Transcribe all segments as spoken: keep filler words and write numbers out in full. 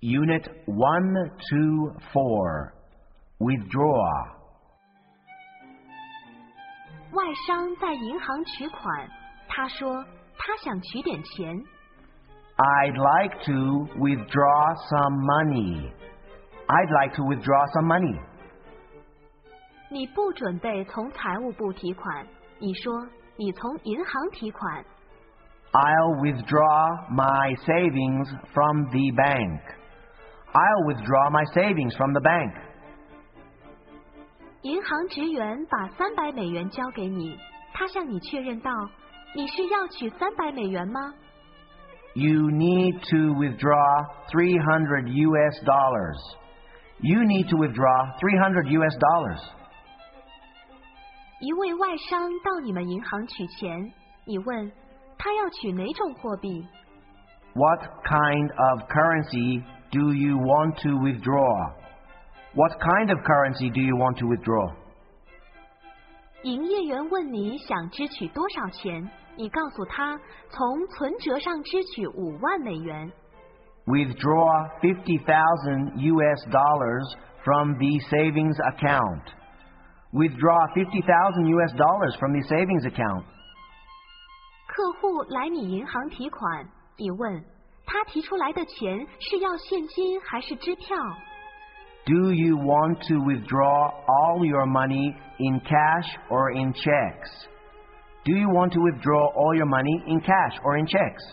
Unit one two four. Withdraw. 外商在银行取款，他说他想取点钱。 I'd like to withdraw some money. I'd like to withdraw some money. 你不准备从财务部提款，你说你从银行提款。 I'll withdraw my savings from the bank. I'll withdraw my savings from the bank. 银行职员把三百美元交给你，他向你确认道：“你是要取三百美元吗？” You need to withdraw three hundred U S dollars. You need to withdraw three hundred U S dollars. 一位外商到你们银行取钱，你问他要取哪种货币？ What kind of currency do you want to withdraw? What kind of currency do you want to withdraw? 营业员问你想支取多少钱，你告诉他从存折上支取五万美元。 Withdraw fifty thousand U S dollars from the savings account. Withdraw fifty thousand U S dollars from the savings account. 客户来你银行提款，你问他提出来的钱是要现金还是支票？ Do you want to withdraw all your money in cash or in checks? Do you want to withdraw all your money in cash or in checks?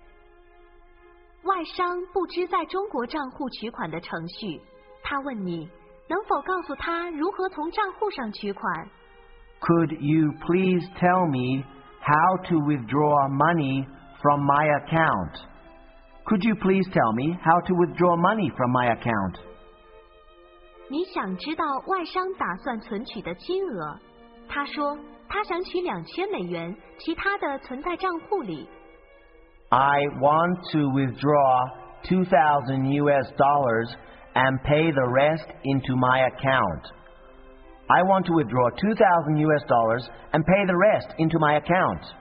外商不知在中国账户取款的程序，他问你能否告诉他如何从账户上取款？ Could you please tell me how to withdraw money from my account? Could you please tell me how to withdraw money from my account? 你想知道外商打算存取的金额？他说他想取两千美元，其他的存在账户里。 I want to withdraw two thousand U S dollars and pay the rest into my account. I want to withdraw two thousand U S dollars and pay the rest into my account.